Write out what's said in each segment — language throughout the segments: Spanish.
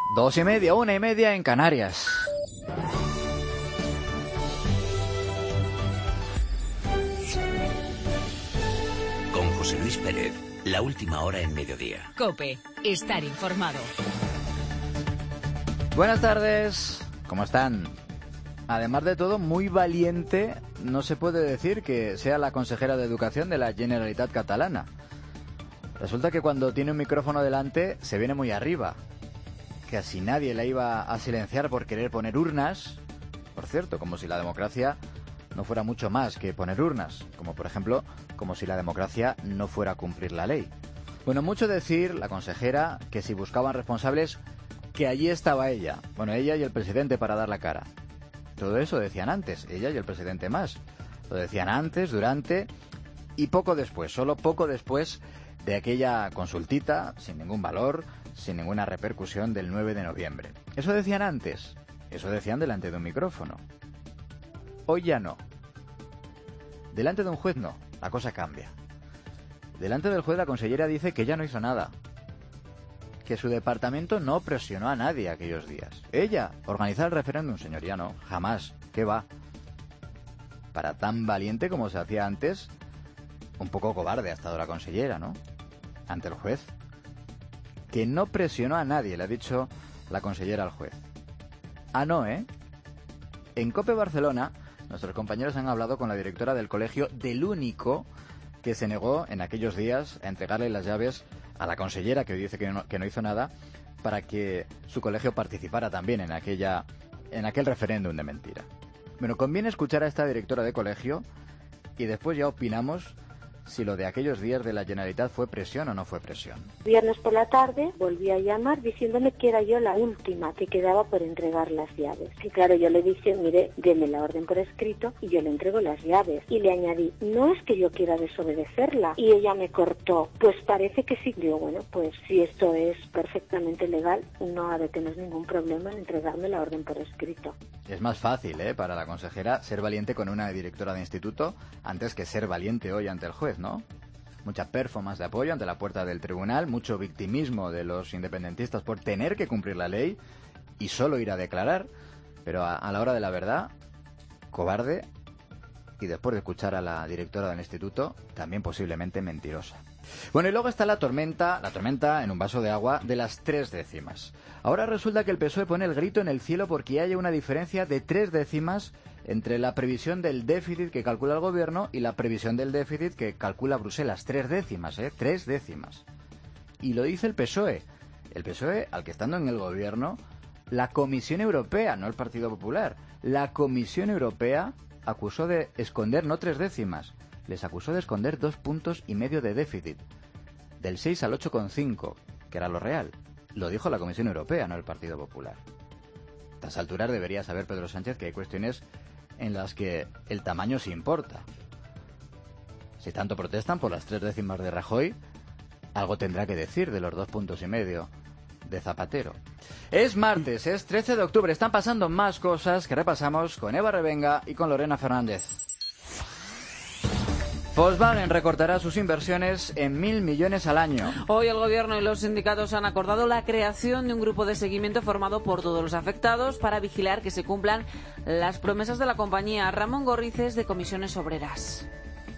2:30, 1:30 en Canarias. Con José Luis Pérez, la última hora en mediodía. COPE, estar informado. Buenas tardes, ¿cómo están? Además de todo, muy valiente no se puede decir que sea la consejera de Educación de la Generalitat Catalana. Resulta que cuando tiene un micrófono delante se viene muy arriba. Casi nadie la iba a silenciar por querer poner urnas. Por cierto, como si la democracia no fuera mucho más que poner urnas. Como por ejemplo, como si la democracia no fuera a cumplir la ley. Bueno, mucho decir, la consejera, que si buscaban responsables, que allí estaba ella. Bueno, ella y el presidente para dar la cara. Todo eso decían antes, ella y el presidente más. Lo decían antes, durante y poco después, solo poco después de aquella consultita, sin ningún valor, sin ninguna repercusión del 9 de noviembre. Eso decían antes, eso decían delante de un micrófono. Hoy ya no. Delante de un juez no, la cosa cambia. Delante del juez la consellera dice que ella no hizo nada, que su departamento no presionó a nadie aquellos días. Ella, organizar el referéndum, señoría, no, jamás, ¿qué va? Para tan valiente como se hacía antes, un poco cobarde ha estado la consellera, ¿no? Ante el juez. Que no presionó a nadie, le ha dicho la consellera al juez. Ah, no, ¿eh? En COPE Barcelona, nuestros compañeros han hablado con la directora del colegio del único que se negó en aquellos días a entregarle las llaves a la consellera, que hoy dice que no hizo nada, para que su colegio participara también en aquel referéndum de mentira. Bueno, conviene escuchar a esta directora de colegio y después ya opinamos si lo de aquellos días de la Generalitat fue presión o no fue presión. Viernes por la tarde volví a llamar diciéndome que era yo la última que quedaba por entregar las llaves. Y claro, yo le dije, mire, deme la orden por escrito y yo le entrego las llaves. Y le añadí, no es que yo quiera desobedecerla. Y ella me cortó, pues parece que sí. Digo, bueno, pues si esto es perfectamente legal, no ha de tener ningún problema en entregarme la orden por escrito. Es más fácil, para la consejera ser valiente con una directora de instituto antes que ser valiente hoy ante el juez, ¿no? Mucha performance de apoyo ante la puerta del tribunal, mucho victimismo de los independentistas por tener que cumplir la ley y solo ir a declarar, pero a la hora de la verdad, cobarde y después de escuchar a la directora del instituto, también posiblemente mentirosa. Bueno, y luego está la tormenta en un vaso de agua de las 3 décimas. Ahora resulta que el PSOE pone el grito en el cielo porque haya una diferencia de 3 décimas entre la previsión del déficit que calcula el gobierno y la previsión del déficit que calcula Bruselas. 3 décimas, 3 décimas. Y lo dice el PSOE. El PSOE, al que estando en el gobierno, la Comisión Europea, no el Partido Popular, la Comisión Europea acusó de esconder no 3 décimas, les acusó de esconder 2,5 puntos de déficit, del 6 al 8,5, que era lo real. Lo dijo la Comisión Europea, no el Partido Popular. A estas alturas debería saber Pedro Sánchez que hay cuestiones en las que el tamaño sí importa. Si tanto protestan por las 3 décimas de Rajoy, algo tendrá que decir de los 2,5 puntos de Zapatero. Es martes, es 13 de octubre, están pasando más cosas que repasamos con Eva Revenga y con Lorena Fernández. Volkswagen recortará sus inversiones en 1.000 millones al año. Hoy el gobierno y los sindicatos han acordado la creación de un grupo de seguimiento formado por todos los afectados para vigilar que se cumplan las promesas de la compañía. Ramón Gorrices, de Comisiones Obreras.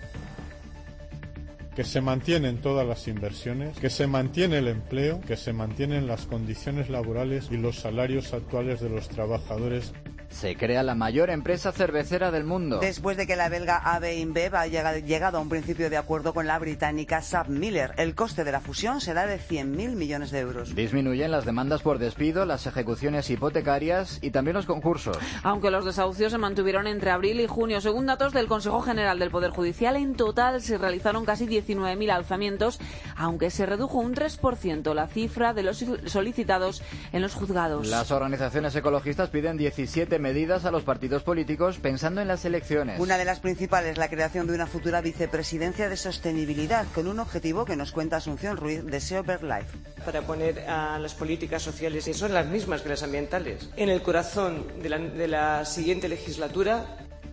Que se mantienen todas las inversiones, que se mantiene el empleo, que se mantienen las condiciones laborales y los salarios actuales de los trabajadores. Se crea la mayor empresa cervecera del mundo. Después de que la belga AB InBev haya llegado a un principio de acuerdo con la británica SABMiller, el coste de la fusión será de 100.000 millones de euros. Disminuyen las demandas por despido, las ejecuciones hipotecarias y también los concursos. Aunque los desahucios se mantuvieron entre abril y junio, según datos del Consejo General del Poder Judicial, en total se realizaron casi 19.000 alzamientos, aunque se redujo un 3% la cifra de los solicitados en los juzgados. Las organizaciones ecologistas piden 17 medidas a los partidos políticos pensando en las elecciones. Una de las principales, la creación de una futura vicepresidencia de sostenibilidad, con un objetivo que nos cuenta Asunción Ruiz, de SEO Life. Para poner a las políticas sociales, que son las mismas que las ambientales, en el corazón de la siguiente legislatura.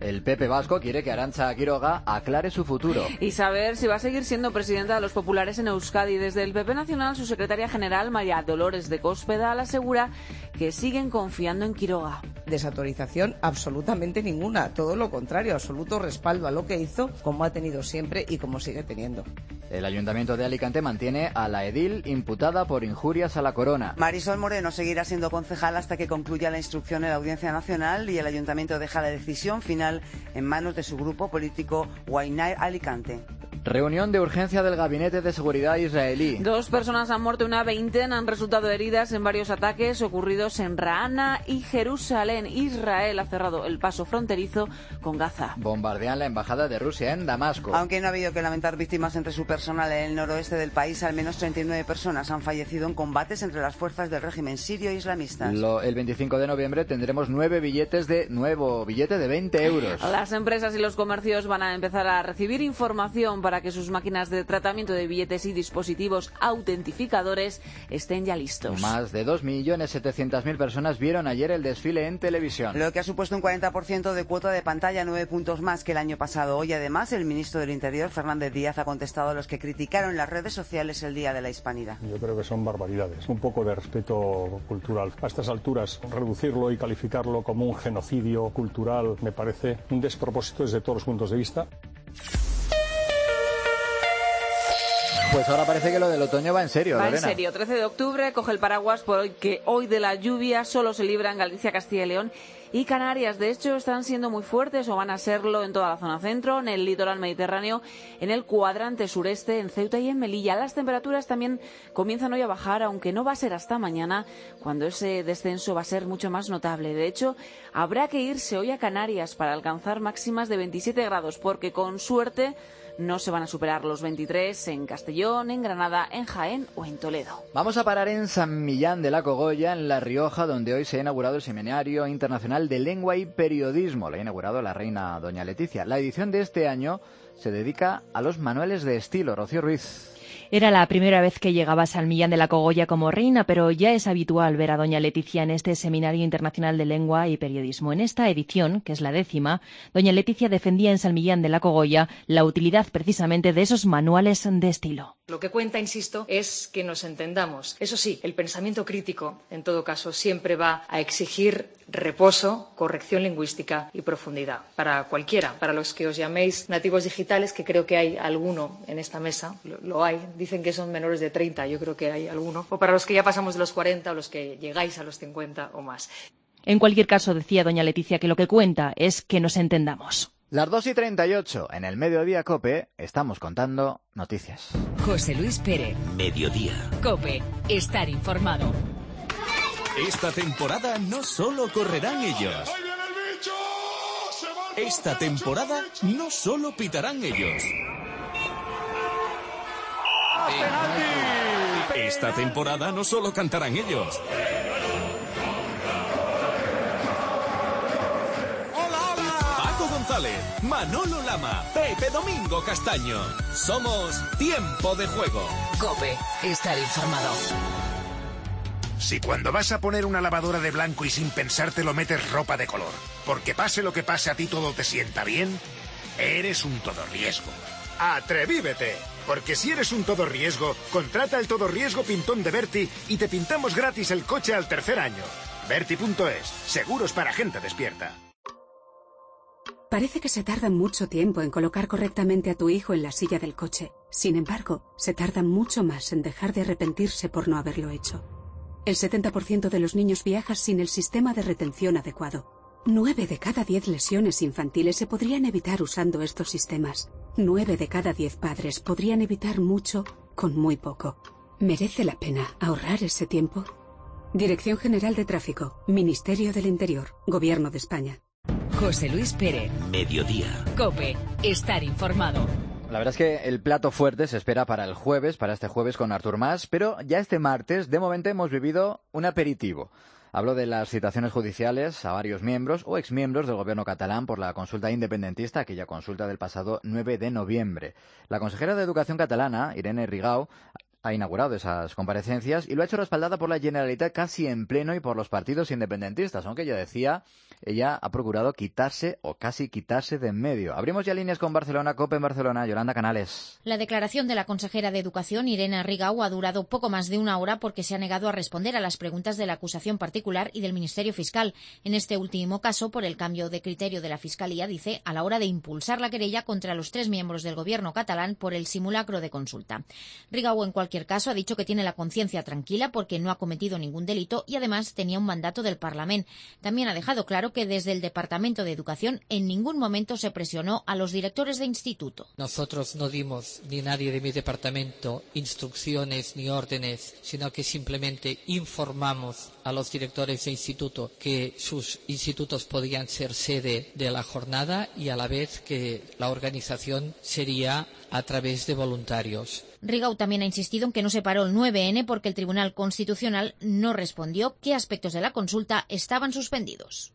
El PP vasco quiere que Arantxa Quiroga aclare su futuro. Y saber si va a seguir siendo presidenta de los populares en Euskadi. Desde el PP Nacional, su secretaria general, María Dolores de Cospedal, asegura que siguen confiando en Quiroga. Desautorización absolutamente ninguna, todo lo contrario, absoluto respaldo a lo que hizo, como ha tenido siempre y como sigue teniendo. El Ayuntamiento de Alicante mantiene a la edil imputada por injurias a la corona. Marisol Moreno seguirá siendo concejal hasta que concluya la instrucción en la Audiencia Nacional y el Ayuntamiento deja la decisión final en manos de su grupo político Waynair Alicante. Reunión de urgencia del Gabinete de Seguridad israelí. 2 personas han muerto y una veintena han resultado heridas en varios ataques ocurridos en Raana y Jerusalén. Israel ha cerrado el paso fronterizo con Gaza. Bombardean la embajada de Rusia en Damasco. Aunque no ha habido que lamentar víctimas entre su personal en el noroeste del país, al menos 39 personas han fallecido en combates entre las fuerzas del régimen sirio e islamistas. El 25 de noviembre tendremos nuevo billete de 20 euros. Las empresas y los comercios van a empezar a recibir información para que sus máquinas de tratamiento de billetes y dispositivos autentificadores estén ya listos. Más de 2.700.000 personas vieron ayer el desfile en televisión. Lo que ha supuesto un 40% de cuota de pantalla, 9 puntos más que el año pasado. Hoy, además, el ministro del Interior, Fernández Díaz, ha contestado a los que criticaron en las redes sociales el Día de la Hispanidad. Yo creo que son barbaridades. Un poco de respeto cultural. A estas alturas, reducirlo y calificarlo como un genocidio cultural me parece un despropósito desde todos los puntos de vista. Pues ahora parece que lo del otoño va en serio, Va Lorena. en serio. 13 de octubre, coge el paraguas porque hoy de la lluvia solo se libra en Galicia, Castilla y León y Canarias. De hecho, están siendo muy fuertes o van a serlo en toda la zona centro, en el litoral mediterráneo, en el cuadrante sureste, en Ceuta y en Melilla. Las temperaturas también comienzan hoy a bajar, aunque no va a ser hasta mañana, cuando ese descenso va a ser mucho más notable. De hecho, habrá que irse hoy a Canarias para alcanzar máximas de 27 grados, porque con suerte no se van a superar los 23 en Castellón, en Granada, en Jaén o en Toledo. Vamos a parar en San Millán de la Cogolla, en La Rioja, donde hoy se ha inaugurado el Seminario Internacional de Lengua y Periodismo. Lo ha inaugurado la reina doña Leticia. La edición de este año se dedica a los manuales de estilo. Rocío Ruiz. Era la primera vez que llegaba a San Millán de la Cogolla como reina, pero ya es habitual ver a doña Leticia en este Seminario Internacional de Lengua y Periodismo. En esta edición, que es la 10ª, doña Leticia defendía en San Millán de la Cogolla la utilidad precisamente de esos manuales de estilo. Lo que cuenta, insisto, es que nos entendamos. Eso sí, el pensamiento crítico, en todo caso, siempre va a exigir reposo, corrección lingüística y profundidad. Para cualquiera, para los que os llaméis nativos digitales, que creo que hay alguno en esta mesa, lo hay, dicen que son menores de 30, yo creo que hay alguno, o para los que ya pasamos de los 40 o los que llegáis a los 50 o más. En cualquier caso, decía doña Leticia que lo que cuenta es que nos entendamos. Las 2:38 en el Mediodía COPE estamos contando noticias. José Luis Pérez. Mediodía. COPE. Estar informado. Esta temporada no solo correrán ellos. Esta temporada no solo pitarán ellos. Esta temporada no solo cantarán ellos. Paco González, Manolo Lama, Pepe Domingo Castaño. Somos Tiempo de Juego. COPE. Estar informado. Si cuando vas a poner una lavadora de blanco y sin pensártelo metes ropa de color, porque pase lo que pase a ti todo te sienta bien, eres un todorriesgo. ¡Atrevívete! Porque si eres un todorriesgo, contrata el todorriesgo pintón de Berti y te pintamos gratis el coche al 3er año. Berti.es, seguros para gente despierta. Parece que se tarda mucho tiempo en colocar correctamente a tu hijo en la silla del coche. Sin embargo, se tarda mucho más en dejar de arrepentirse por no haberlo hecho. El 70% de los niños viaja sin el sistema de retención adecuado. 9 de cada 10 lesiones infantiles se podrían evitar usando estos sistemas. 9 de cada 10 padres podrían evitar mucho con muy poco. ¿Merece la pena ahorrar ese tiempo? Dirección General de Tráfico, Ministerio del Interior, Gobierno de España. José Luis Pérez. Mediodía. COPE. Estar informado. La verdad es que el plato fuerte se espera para este jueves con Artur Mas, pero ya este martes, de momento, hemos vivido un aperitivo. Hablo de las citaciones judiciales a varios miembros o exmiembros del gobierno catalán por la consulta independentista, aquella consulta del pasado 9 de noviembre. La consejera de Educación catalana, Irene Rigau, ha inaugurado esas comparecencias y lo ha hecho respaldada por la Generalitat casi en pleno y por los partidos independentistas, aunque ella ha procurado quitarse o casi quitarse de en medio. Abrimos ya líneas con Barcelona, COPE en Barcelona, Yolanda Canales. La declaración de la consejera de Educación, Irene Rigau, ha durado poco más de una hora porque se ha negado a responder a las preguntas de la acusación particular y del Ministerio Fiscal. En este último caso, por el cambio de criterio de la Fiscalía, dice, a la hora de impulsar la querella contra los 3 miembros del gobierno catalán por el simulacro de consulta. Rigau, en cualquier caso, ha dicho que tiene la conciencia tranquila porque no ha cometido ningún delito y además tenía un mandato del Parlamento. También ha dejado claro que desde el Departamento de Educación en ningún momento se presionó a los directores de instituto. Nosotros no dimos, ni nadie de mi departamento, instrucciones ni órdenes, sino que simplemente informamos a los directores de instituto que sus institutos podían ser sede de la jornada y a la vez que la organización sería a través de voluntarios. Rigau también ha insistido en que no se paró el 9N porque el Tribunal Constitucional no respondió qué aspectos de la consulta estaban suspendidos.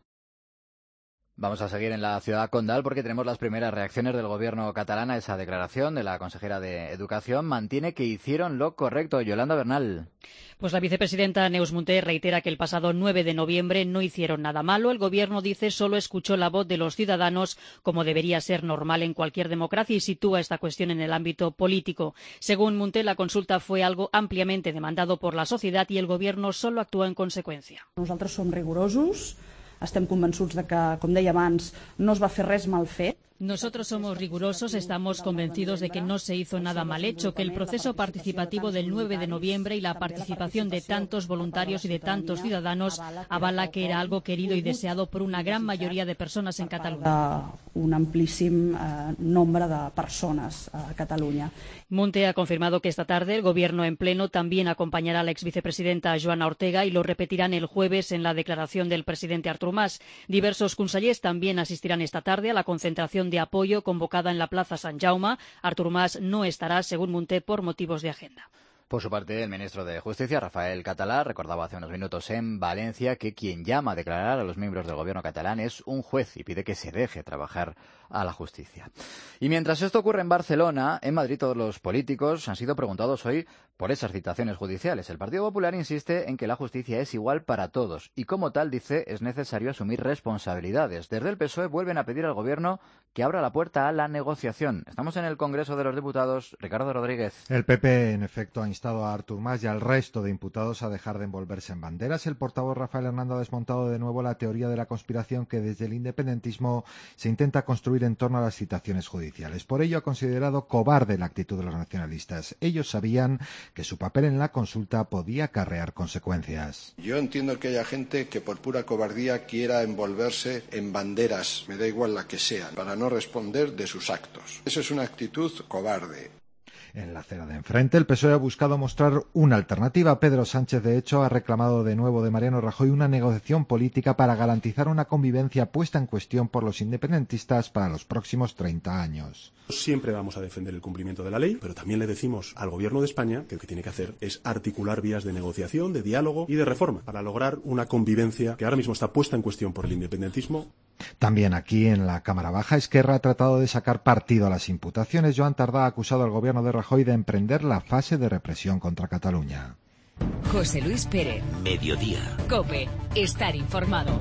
Vamos a seguir en la ciudad condal porque tenemos las primeras reacciones del gobierno catalán a esa declaración de la consejera de Educación. Mantiene que hicieron lo correcto. Yolanda Bernal. Pues la vicepresidenta Neus Munté reitera que el pasado 9 de noviembre no hicieron nada malo. El gobierno, dice, solo escuchó la voz de los ciudadanos, como debería ser normal en cualquier democracia, y sitúa esta cuestión en el ámbito político. Según Munté, la consulta fue algo ampliamente demandado por la sociedad y el gobierno solo actuó en consecuencia. Nosaltres som rigorosos. Estem convençuts de que, com deia abans, no es va fer res mal fet. Nosotros somos rigurosos, estamos convencidos de que no se hizo nada mal hecho, que el proceso participativo del 9 de noviembre y la participación de tantos voluntarios y de tantos ciudadanos avala que era algo querido y deseado por una gran mayoría de personas en Cataluña. Un amplíssim nombre de personas a Cataluña. Munté ha confirmado que esta tarde el Gobierno en pleno también acompañará a la exvicepresidenta Joana Ortega y lo repetirán el jueves en la declaración del presidente Artur Mas. Diversos consellers también asistirán esta tarde a la concentración de apoyo convocada en la Plaza Sant Jaume. Artur Mas no estará, según Munté, por motivos de agenda. Por su parte, el ministro de Justicia, Rafael Català, recordaba hace unos minutos en Valencia que quien llama a declarar a los miembros del gobierno catalán es un juez y pide que se deje trabajar a la justicia. Y mientras esto ocurre en Barcelona, en Madrid todos los políticos han sido preguntados hoy por esas citaciones judiciales. El Partido Popular insiste en que la justicia es igual para todos y como tal, dice, es necesario asumir responsabilidades. Desde el PSOE vuelven a pedir al gobierno que abra la puerta a la negociación. Estamos en el Congreso de los Diputados. Ricardo Rodríguez. El PP, en efecto, ha instado a Artur Mas y al resto de imputados a dejar de envolverse en banderas. El portavoz Rafael Hernando ha desmontado de nuevo la teoría de la conspiración que desde el independentismo se intenta construir en torno a las citaciones judiciales. Por ello ha considerado cobarde la actitud de los nacionalistas. Ellos sabían que su papel en la consulta podía acarrear consecuencias. Yo entiendo que haya gente que por pura cobardía quiera envolverse en banderas, me da igual la que sea, para no responder de sus actos. Esa es una actitud cobarde. En la acera de enfrente, el PSOE ha buscado mostrar una alternativa. Pedro Sánchez, de hecho, ha reclamado de nuevo de Mariano Rajoy una negociación política para garantizar una convivencia puesta en cuestión por los independentistas para los próximos 30 años. Siempre vamos a defender el cumplimiento de la ley, pero también le decimos al Gobierno de España que lo que tiene que hacer es articular vías de negociación, de diálogo y de reforma para lograr una convivencia que ahora mismo está puesta en cuestión por el independentismo. También aquí en la Cámara Baja, Esquerra ha tratado de sacar partido a las imputaciones. Joan Tardá ha acusado al gobierno de Rajoy de emprender la fase de represión contra Cataluña. José Luis Pérez. Mediodía. COPE. Estar informado.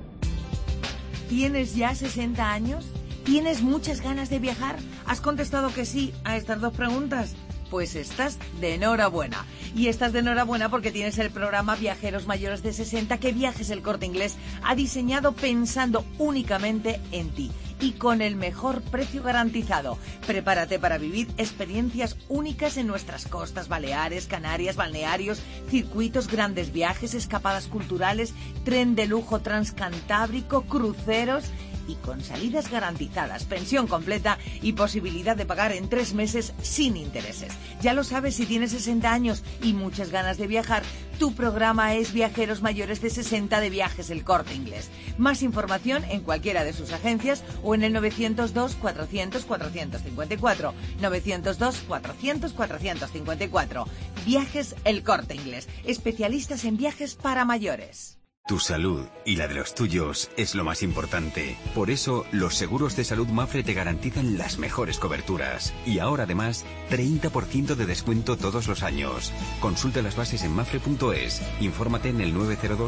¿Tienes ya 60 años? ¿Tienes muchas ganas de viajar? ¿Has contestado que sí a estas 2 preguntas? Pues estás de enhorabuena. Y estás de enhorabuena porque tienes el programa Viajeros Mayores de 60 que Viajes El Corte Inglés ha diseñado pensando únicamente en ti y con el mejor precio garantizado. Prepárate para vivir experiencias únicas en nuestras costas, Baleares, Canarias, balnearios, circuitos, grandes viajes, escapadas culturales, tren de lujo transcantábrico, cruceros y con salidas garantizadas, pensión completa y posibilidad de pagar en 3 meses sin intereses. Ya lo sabes, si tienes 60 años y muchas ganas de viajar, tu programa es Viajeros Mayores de 60 de Viajes El Corte Inglés. Más información en cualquiera de sus agencias o en el 902 400 454. 902 400 454. Viajes El Corte Inglés. Especialistas en viajes para mayores. Tu salud y la de los tuyos es lo más importante. Por eso, los seguros de salud Mapfre te garantizan las mejores coberturas. Y ahora además, 30% de descuento todos los años. Consulta las bases en mapfre.es. Infórmate en el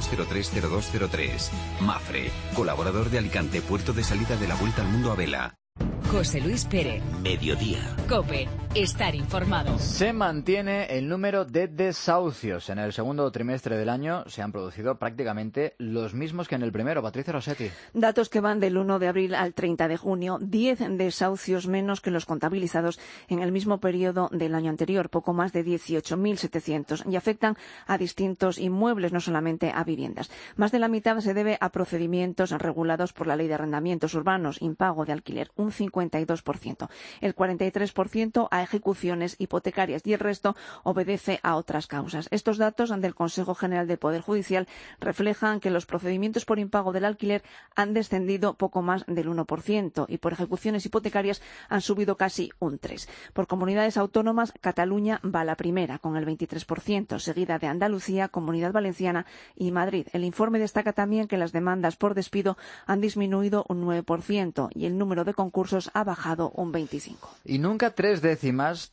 902-030203. Mapfre, colaborador de Alicante, puerto de salida de la Vuelta al Mundo a vela. José Luis Pérez. Mediodía. COPE. Estar informado. Se mantiene el número de desahucios. En el segundo trimestre del año se han producido prácticamente los mismos que en el primero. Patricia Rossetti. Datos que van del 1 de abril al 30 de junio. 10 desahucios menos que los contabilizados en el mismo periodo del año anterior, poco más de 18.700, y afectan a distintos inmuebles, no solamente a viviendas. Más de la mitad se debe a procedimientos regulados por la Ley de Arrendamientos Urbanos, impago de alquiler, un 52%. El 43% a ejecuciones hipotecarias y el resto obedece a otras causas. Estos datos del Consejo General del Poder Judicial reflejan que los procedimientos por impago del alquiler han descendido poco más del 1% y por ejecuciones hipotecarias han subido casi un 3%. Por comunidades autónomas, Cataluña va a la primera con el 23%, seguida de Andalucía, Comunidad Valenciana y Madrid. El informe destaca también que las demandas por despido han disminuido un 9% y el número de concursos ha bajado un 25%. Y nunca tres décimas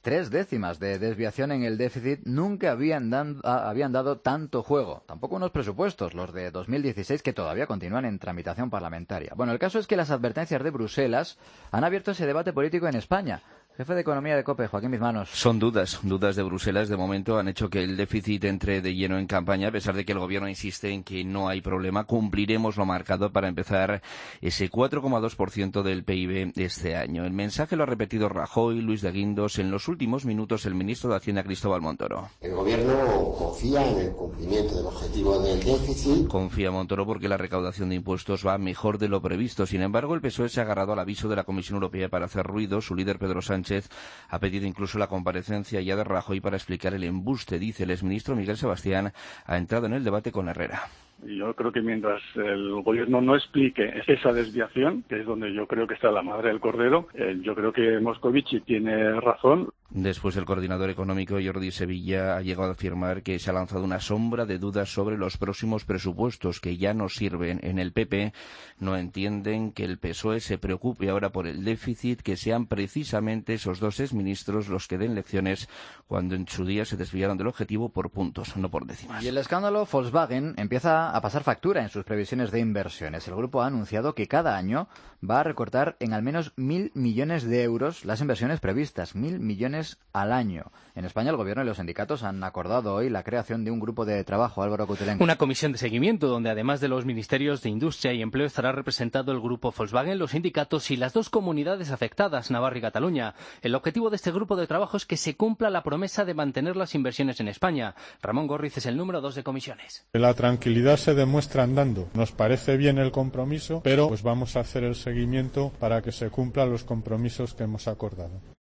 de desviación en el déficit nunca habían dado tanto juego. Tampoco unos presupuestos, los de 2016, que todavía continúan en tramitación parlamentaria. Bueno, el caso es que las advertencias de Bruselas han abierto ese debate político en España. Jefe de Economía de COPE, Joaquín Bizmanos. Son dudas de Bruselas. De momento han hecho que el déficit entre de lleno en campaña, a pesar de que el gobierno insiste en que no hay problema. Cumpliremos lo marcado para empezar ese 4,2% del PIB este año. El mensaje lo ha repetido Rajoy, Luis de Guindos, en los últimos minutos el ministro de Hacienda, Cristóbal Montoro. El gobierno confía en el cumplimiento del objetivo del déficit. Confía Montoro porque la recaudación de impuestos va mejor de lo previsto. Sin embargo, el PSOE se ha agarrado al aviso de la Comisión Europea para hacer ruido. Su líder, Pedro Sánchez, ha pedido incluso la comparecencia ya de Rajoy para explicar el embuste. Dice el exministro Miguel Sebastián, ha entrado en el debate con Herrera. Yo creo que mientras el gobierno no explique esa desviación, que es donde yo creo que está la madre del cordero, yo creo que Moscovici tiene razón. Después, el coordinador económico Jordi Sevilla ha llegado a afirmar que se ha lanzado una sombra de dudas sobre los próximos presupuestos que ya no sirven. En el PP no entienden que el PSOE se preocupe ahora por el déficit, que sean precisamente esos dos exministros los que den lecciones cuando en su día se desviaron del objetivo por puntos, no por décimas. Y el escándalo Volkswagen empieza a pasar factura en sus previsiones de inversiones. El grupo ha anunciado que cada año va a recortar en al menos 1.000 millones de euros las inversiones previstas, 1.000 millones al año. En España, el gobierno y los sindicatos han acordado hoy la creación de un grupo de trabajo. Álvaro Coutelengo. Una comisión de seguimiento donde, además de los ministerios de Industria y Empleo, estará representado el grupo Volkswagen, los sindicatos y las dos comunidades afectadas, Navarra y Cataluña. El objetivo de este grupo de trabajo es que se cumpla la promesa de mantener las inversiones en España. Ramón Gorriz es el número 2 de comisiones. La tranquilidad se demuestra andando. Nos parece bien el compromiso, pero pues vamos a hacer el seguimiento para que se cumplan los compromisos que hemos acordado.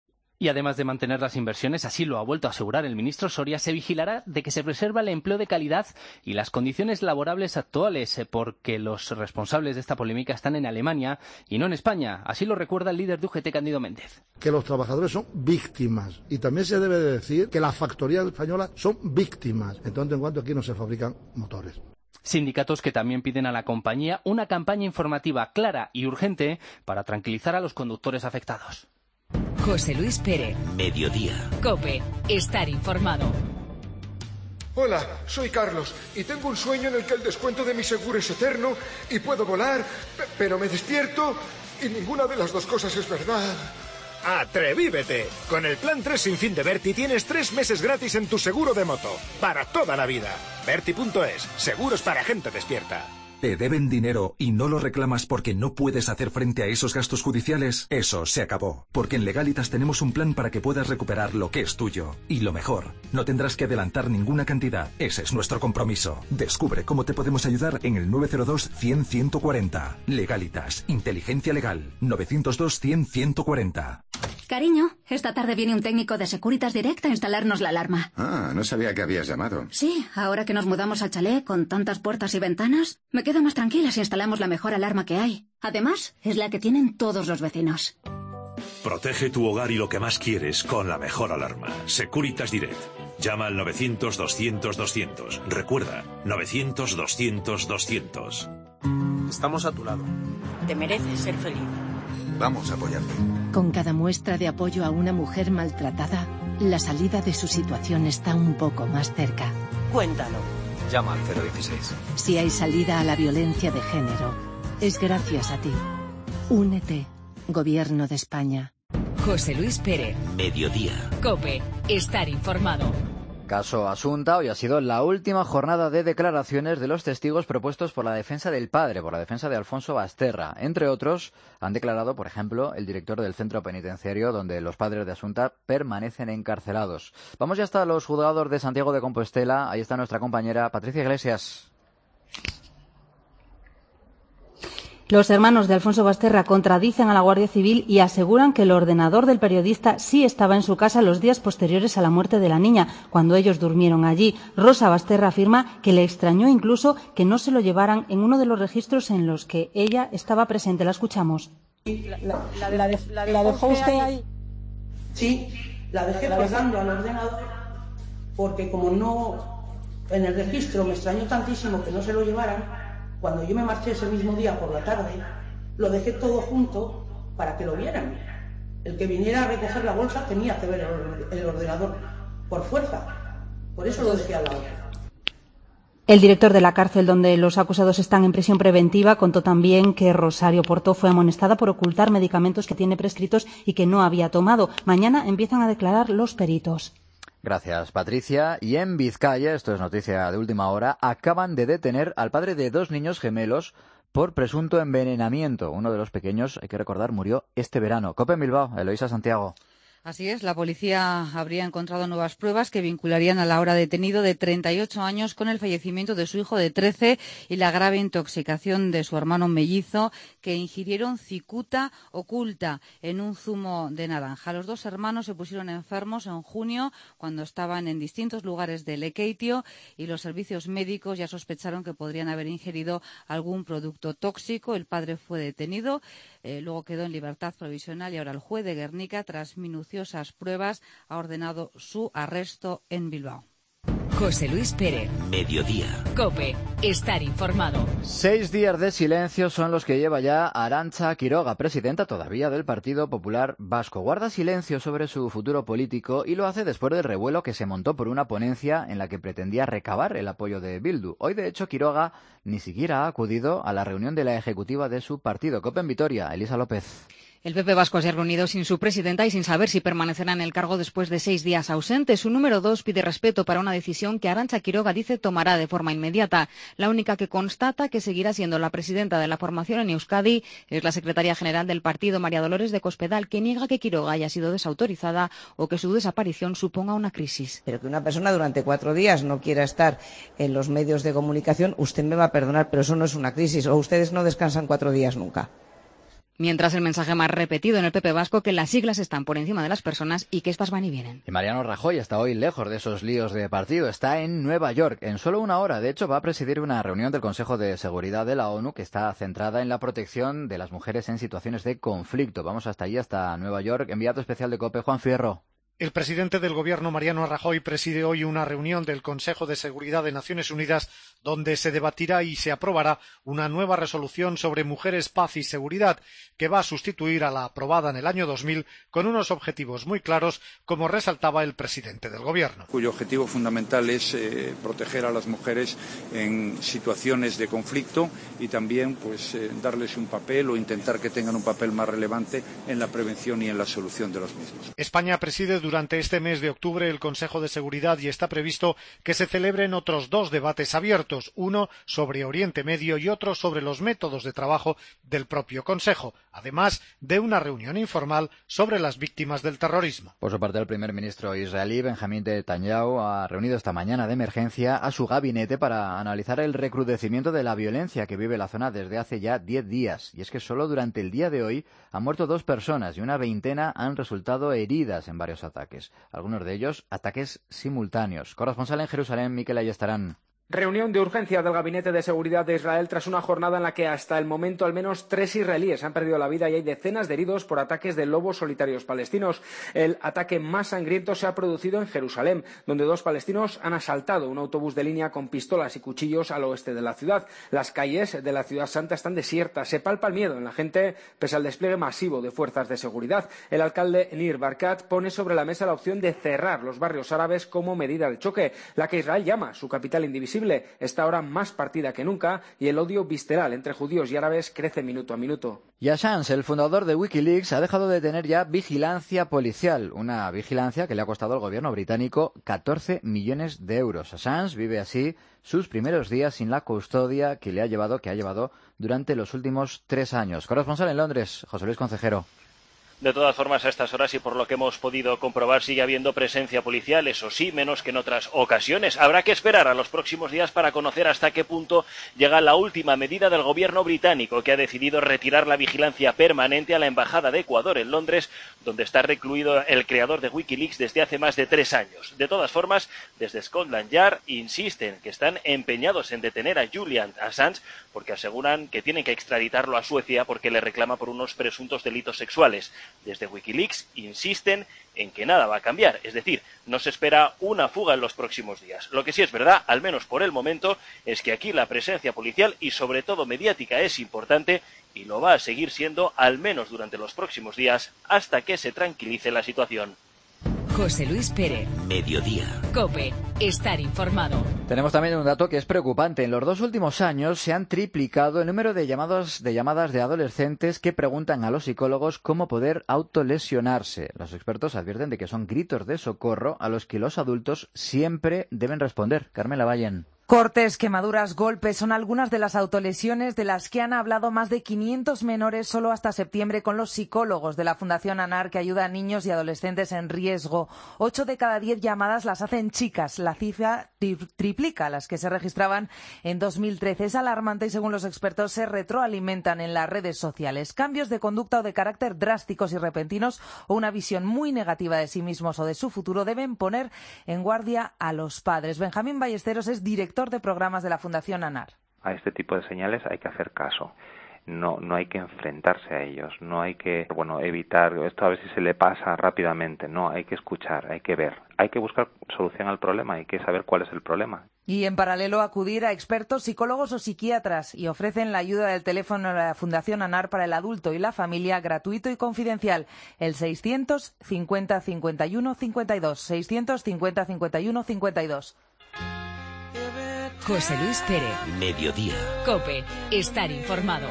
Y además de mantener las inversiones, así lo ha vuelto a asegurar el ministro Soria, se vigilará de que se preserva el empleo de calidad y las condiciones laborables actuales, porque los responsables de esta polémica están en Alemania y no en España. Así lo recuerda el líder de UGT, Cándido Méndez. Que los trabajadores son víctimas y también se debe de decir que las factorías españolas son víctimas, en tanto en cuanto aquí no se fabrican motores. Sindicatos que también piden a la compañía una campaña informativa clara y urgente para tranquilizar a los conductores afectados. José Luis Pérez. Mediodía. COPE. Estar informado. Hola, soy Carlos y tengo un sueño en el que el descuento de mi seguro es eterno y puedo volar, pero me despierto y ninguna de las dos cosas es verdad. ¡Atrevívete! Con el plan 3 sin fin de Berti tienes 3 meses gratis en tu seguro de moto. Para toda la vida. Berti.es. Seguros para gente despierta. ¿Te deben dinero y no lo reclamas porque no puedes hacer frente a esos gastos judiciales? Eso se acabó, porque en Legalitas tenemos un plan para que puedas recuperar lo que es tuyo. Y lo mejor, no tendrás que adelantar ninguna cantidad. Ese es nuestro compromiso. Descubre cómo te podemos ayudar en el 902-100-140. Legalitas, inteligencia legal. 902-100-140. Cariño, esta tarde viene un técnico de Securitas Direct a instalarnos la alarma. Ah, no sabía que habías llamado. Sí, ahora que nos mudamos al chalet con tantas puertas y ventanas, me quedo más tranquila si instalamos la mejor alarma que hay. Además, es la que tienen todos los vecinos. Protege tu hogar y lo que más quieres con la mejor alarma. Securitas Direct. Llama al 900-200-200. Recuerda, 900-200-200. Estamos a tu lado. Te mereces ser feliz. Vamos a apoyarte. Con cada muestra de apoyo a una mujer maltratada, la salida de su situación está un poco más cerca. Cuéntalo. Llama al 016. Si hay salida a la violencia de género, es gracias a ti. Únete. Gobierno de España. José Luis Pérez. Mediodía. COPE. Estar informado. Caso Asunta, hoy ha sido la última jornada de declaraciones de los testigos propuestos por la defensa del padre, por la defensa de Alfonso Basterra. Entre otros, han declarado, por ejemplo, el director del centro penitenciario donde los padres de Asunta permanecen encarcelados. Vamos ya hasta los juzgados de Santiago de Compostela. Ahí está nuestra compañera Patricia Iglesias. Los hermanos de Alfonso Basterra contradicen a la Guardia Civil y aseguran que el ordenador del periodista sí estaba en su casa los días posteriores a la muerte de la niña, cuando ellos durmieron allí. Rosa Basterra afirma que le extrañó incluso que no se lo llevaran en uno de los registros en los que ella estaba presente. La escuchamos. ¿La dejó usted ahí? Sí, la dejé pasando al ordenador porque como no, en el registro me extrañó tantísimo que no se lo llevaran. Cuando yo me marché ese mismo día por la tarde, lo dejé todo junto para que lo vieran. El que viniera a recoger la bolsa tenía que ver el ordenador por fuerza. Por eso lo dejé al lado. El director de la cárcel donde los acusados están en prisión preventiva contó también que Rosario Porto fue amonestada por ocultar medicamentos que tiene prescritos y que no había tomado. Mañana empiezan a declarar los peritos. Gracias, Patricia. Y en Vizcaya, esto es noticia de última hora, acaban de detener al padre de 2 niños gemelos por presunto envenenamiento. Uno de los pequeños, hay que recordar, murió este verano. COPE en Bilbao, Eloísa Santiago. Así es, la policía habría encontrado nuevas pruebas que vincularían al ahora detenido de 38 años con el fallecimiento de su hijo de 13 y la grave intoxicación de su hermano mellizo, que ingirieron cicuta oculta en un zumo de naranja. Los 2 hermanos se pusieron enfermos en junio cuando estaban en distintos lugares de Lekeitio y los servicios médicos ya sospecharon que podrían haber ingerido algún producto tóxico. El padre fue detenido, luego quedó en libertad provisional y ahora el juez de Guernica, tras minuciosas pruebas, ha ordenado su arresto en Bilbao. José Luis Pérez. Mediodía. COPE. Estar informado. 6 días de silencio son los que lleva ya Arantxa Quiroga, presidenta todavía del Partido Popular Vasco. Guarda silencio sobre su futuro político y lo hace después del revuelo que se montó por una ponencia en la que pretendía recabar el apoyo de Bildu. Hoy, de hecho, Quiroga ni siquiera ha acudido a la reunión de la ejecutiva de su partido. COPE en Vitoria, Elisa López. El PP vasco se ha reunido sin su presidenta y sin saber si permanecerá en el cargo después de 6 días ausente. Su número 2 pide respeto para una decisión que Arantxa Quiroga dice tomará de forma inmediata. La única que constata que seguirá siendo la presidenta de la formación en Euskadi es la secretaria general del partido, María Dolores de Cospedal, que niega que Quiroga haya sido desautorizada o que su desaparición suponga una crisis. Pero que una persona durante 4 días no quiera estar en los medios de comunicación, usted me va a perdonar, pero eso no es una crisis. O ustedes no descansan 4 días nunca. Mientras el mensaje más repetido en el PP vasco que las siglas están por encima de las personas y que estas van y vienen. Y Mariano Rajoy está hoy lejos de esos líos de partido. Está en Nueva York. En solo una hora, de hecho, va a presidir una reunión del Consejo de Seguridad de la ONU que está centrada en la protección de las mujeres en situaciones de conflicto. Vamos hasta allí, hasta Nueva York. Enviado especial de COPE, Juan Fierro. El presidente del Gobierno, Mariano Rajoy, preside hoy una reunión del Consejo de Seguridad de Naciones Unidas donde se debatirá y se aprobará una nueva resolución sobre mujeres, paz y seguridad que va a sustituir a la aprobada en el año 2000 con unos objetivos muy claros, como resaltaba el presidente del Gobierno. Cuyo objetivo fundamental es proteger a las mujeres en situaciones de conflicto y también darles un papel o intentar que tengan un papel más relevante en la prevención y en la solución de los mismos. España preside durante este mes de octubre el Consejo de Seguridad y está previsto que se celebren otros 2 debates abiertos, uno sobre Oriente Medio y otro sobre los métodos de trabajo del propio Consejo, además de una reunión informal sobre las víctimas del terrorismo. Por su parte, el primer ministro israelí, Benjamín Netanyahu, ha reunido esta mañana de emergencia a su gabinete para analizar el recrudecimiento de la violencia que vive la zona desde hace ya 10 días. Y es que solo durante el día de hoy han muerto 2 personas y una veintena han resultado heridas en varios ataques. Algunos de ellos ataques simultáneos. Corresponsal en Jerusalén, Mikel Ayestarán. Reunión de urgencia del Gabinete de Seguridad de Israel tras una jornada en la que hasta el momento al menos 3 israelíes han perdido la vida y hay decenas de heridos por ataques de lobos solitarios palestinos. El ataque más sangriento se ha producido en Jerusalén, donde 2 palestinos han asaltado un autobús de línea con pistolas y cuchillos al oeste de la ciudad. Las calles de la ciudad santa están desiertas, se palpa el miedo en la gente pese al despliegue masivo de fuerzas de seguridad. El alcalde Nir Barkat pone sobre la mesa la opción de cerrar los barrios árabes como medida de choque, la que Israel llama su capital indivisible. Está ahora más partida que nunca y el odio visceral entre judíos y árabes crece minuto a minuto. Y Assange, el fundador de Wikileaks, ha dejado de tener ya vigilancia policial, una vigilancia que le ha costado al gobierno británico 14 millones de euros. Assange vive así sus primeros días sin la custodia que ha llevado durante los últimos 3 años. Corresponsal en Londres, José Luis Concejero. De todas formas, a estas horas y por lo que hemos podido comprobar, sigue habiendo presencia policial, eso sí, menos que en otras ocasiones. Habrá que esperar a los próximos días para conocer hasta qué punto llega la última medida del gobierno británico, que ha decidido retirar la vigilancia permanente a la Embajada de Ecuador en Londres, donde está recluido el creador de Wikileaks desde hace más de 3 años. De todas formas, desde Scotland Yard insisten que están empeñados en detener a Julian Assange porque aseguran que tienen que extraditarlo a Suecia porque le reclama por unos presuntos delitos sexuales. Desde Wikileaks insisten en que nada va a cambiar, es decir, no se espera una fuga en los próximos días. Lo que sí es verdad, al menos por el momento, es que aquí la presencia policial y sobre todo mediática es importante y lo va a seguir siendo al menos durante los próximos días hasta que se tranquilice la situación. José Luis Pérez. Mediodía. COPE. Estar informado. Tenemos también un dato que es preocupante. En los 2 últimos años se han triplicado el número de llamadas de adolescentes que preguntan a los psicólogos cómo poder autolesionarse. Los expertos advierten de que son gritos de socorro a los que los adultos siempre deben responder. Carmen Lavallen. Cortes, quemaduras, golpes son algunas de las autolesiones de las que han hablado más de 500 menores solo hasta septiembre con los psicólogos de la Fundación ANAR, que ayuda a niños y adolescentes en riesgo. 8 de cada 10 llamadas las hacen chicas. La cifra triplica las que se registraban en 2013. Es alarmante y, según los expertos, se retroalimentan en las redes sociales. Cambios de conducta o de carácter drásticos y repentinos o una visión muy negativa de sí mismos o de su futuro deben poner en guardia a los padres. Benjamín Ballesteros es director de programas de la Fundación ANAR. A este tipo de señales hay que hacer caso. No hay que enfrentarse a ellos, no hay que evitar esto a ver si se le pasa rápidamente. No, hay que escuchar, hay que ver, hay que buscar solución al problema, hay que saber cuál es el problema. Y en paralelo acudir a expertos, psicólogos o psiquiatras, y ofrecen la ayuda del teléfono de la Fundación ANAR para el adulto y la familia, gratuito y confidencial, el 650 51 52, 650 51 52. José Luis Pérez. Mediodía. COPE. Estar informado.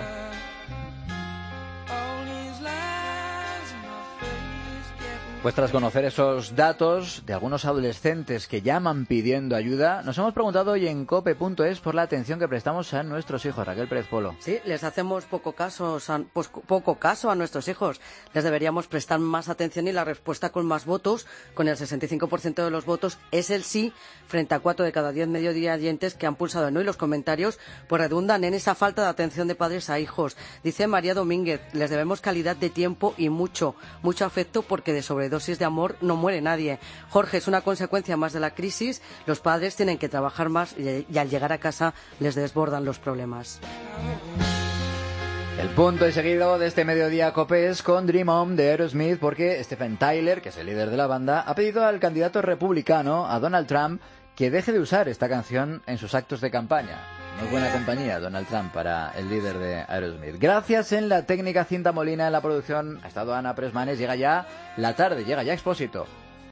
Pues tras conocer esos datos de algunos adolescentes que llaman pidiendo ayuda, nos hemos preguntado hoy en cope.es por la atención que prestamos a nuestros hijos. Raquel Pérez Polo. Sí, les hacemos poco caso a nuestros hijos. Les deberíamos prestar más atención y la respuesta con más votos, con el 65% de los votos, es el sí, frente a 4 de cada 10 mediodía oyentes que han pulsado el no, y los comentarios pues redundan en esa falta de atención de padres a hijos. Dice María Domínguez, les debemos calidad de tiempo y mucho afecto porque de sobredosis de amor no muere nadie. Jorge, es una consecuencia más de la crisis. Los padres tienen que trabajar más y al llegar a casa les desbordan los problemas. El punto y seguido de este mediodía COPE es con Dream On de Aerosmith, porque Stephen Tyler, que es el líder de la banda, ha pedido al candidato republicano, a Donald Trump, que deje de usar esta canción en sus actos de campaña. Muy buena compañía, Donald Trump, para el líder de Aerosmith. Gracias en la técnica Cinta Molina, en la producción ha estado Ana Presmanes. Llega ya la tarde, llega ya Expósito.